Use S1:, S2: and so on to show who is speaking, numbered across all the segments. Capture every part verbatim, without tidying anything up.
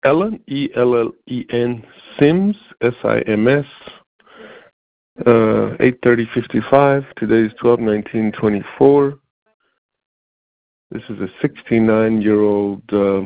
S1: Ellen, E L L E N, Sims, S I M S, uh, eight thirty fifty-five. Today is twelve nineteen twenty-four. This is a sixty-nine-year-old uh,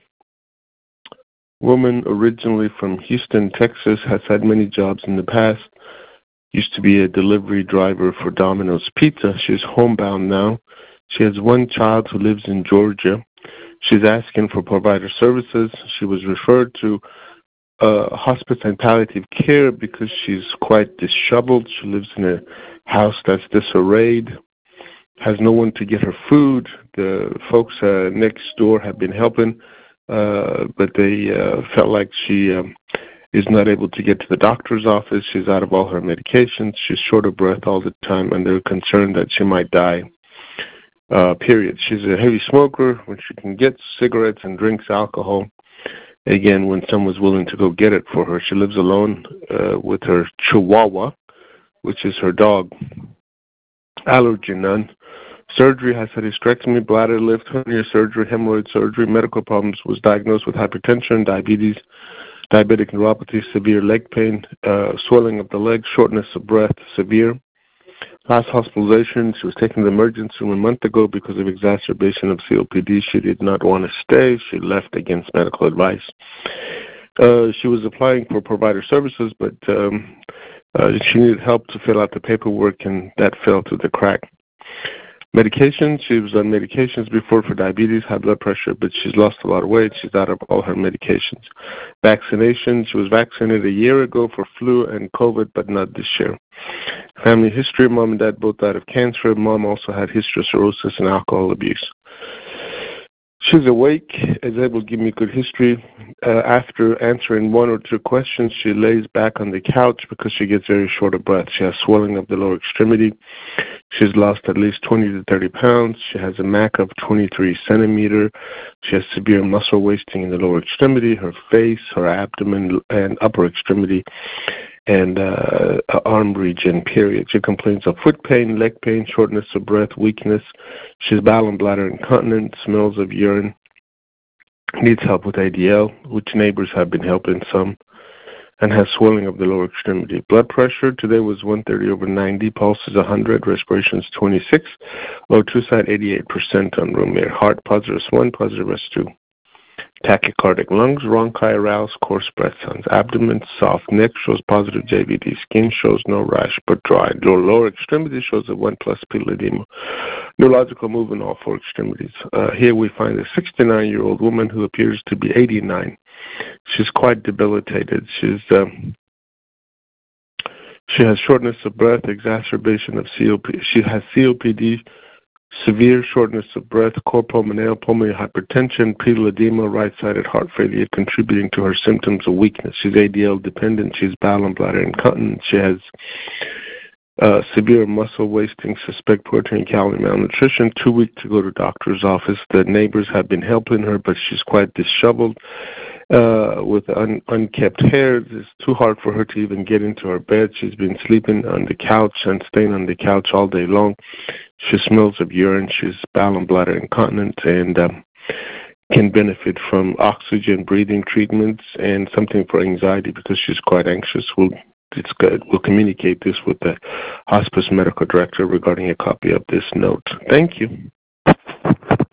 S1: woman originally from Houston, Texas, has had many jobs in the past. Used to be a delivery driver for Domino's Pizza. She's homebound now. She has one child who lives in Georgia. She's asking for provider services. She was referred to uh, hospice and palliative care because she's quite disheveled. She lives in a house that's disarrayed, has no one to get her food. The folks uh, next door have been helping, uh, but they uh, felt like she um, is not able to get to the doctor's office. She's out of all her medications. She's short of breath all the time, and they're concerned that she might die. Uh, period. She's a heavy smoker when she can get cigarettes and drinks alcohol. Again, when someone's willing to go get it for her. She lives alone uh, with her Chihuahua, which is her dog. Allergy, none. Surgery, has had hysterectomy, bladder lift, hernia surgery, hemorrhoid surgery, medical problems, was diagnosed with hypertension, diabetes, diabetic neuropathy, severe leg pain, uh, swelling of the legs, shortness of breath, severe. Last hospitalization, she was taken to the emergency room a month ago because of exacerbation of C O P D. She did not want to stay. She left against medical advice. Uh, she was applying for provider services, but um, uh, she needed help to fill out the paperwork, and that fell through the crack. Medication, she was on medications before for diabetes, high blood pressure, but she's lost a lot of weight. She's out of all her medications. Vaccination, she was vaccinated a year ago for flu and COVID, but not this year. Family history, mom and dad both died of cancer. Mom also had history of cirrhosis and alcohol abuse. She's awake, is able to give me good history. Uh, after answering one or two questions, she lays back on the couch because she gets very short of breath. She has swelling of the lower extremity. She's lost at least twenty to thirty pounds. She has a M A C of twenty-three centimeter. She has severe muscle wasting in the lower extremity, her face, her abdomen, and upper extremity, and uh, arm region, period. She complains of foot pain, leg pain, shortness of breath, weakness. She's bowel and bladder incontinent, smells of urine, needs help with A D L, which neighbors have been helping some, and has swelling of the lower extremity. Blood pressure today was one thirty over ninety, pulse is one hundred, respiration is twenty-six, O two side eighty-eight percent on room air. Heart positive S one, positive S two. Tachycardic lungs, bronchi aroused, coarse breath sounds. Abdomen soft, neck shows positive J V D. Skin shows no rash but dry. Lower extremity shows a one plus pedal edema. Neurological move in all four extremities. Uh, here we find a sixty-nine-year-old woman who appears to be eighty-nine. She's quite debilitated. She's um, she has shortness of breath, exacerbation of C O P D. She has C O P D, severe shortness of breath, core pulmonale, pulmonary hypertension, pedal edema, right-sided heart failure, contributing to her symptoms of weakness. She's A D L dependent. She's bowel and bladder incontinent. She has uh, severe muscle wasting, suspect protein and calorie malnutrition. Too weak to go to doctor's office. The neighbors have been helping her, but she's quite disheveled. Uh, with un- unkept hair. It's too hard for her to even get into her bed. She's been sleeping on the couch and staying on the couch all day long. She smells of urine. She's bowel and bladder incontinent and um, can benefit from oxygen breathing treatments and something for anxiety because she's quite anxious. We'll, it's good. We'll communicate this with the hospice medical director regarding a copy of this note. Thank you.